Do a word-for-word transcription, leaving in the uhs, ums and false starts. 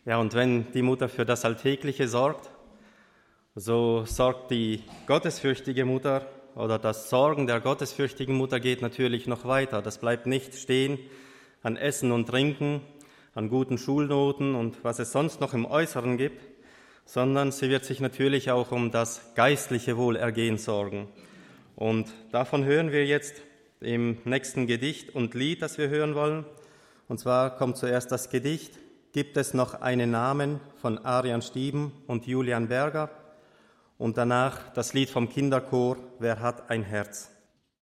Ja, und wenn die Mutter für das Alltägliche sorgt, so sorgt die gottesfürchtige Mutter oder das Sorgen der gottesfürchtigen Mutter geht natürlich noch weiter. Das bleibt nicht stehen an Essen und Trinken, an guten Schulnoten und was es sonst noch im Äußeren gibt, sondern sie wird sich natürlich auch um das geistliche Wohlergehen sorgen. Und davon hören wir jetzt im nächsten Gedicht und Lied, das wir hören wollen. Und zwar kommt zuerst das Gedicht »Gibt es noch einen Namen« von Arian Stieben und Julian Berger und danach das Lied vom Kinderchor »Wer hat ein Herz«.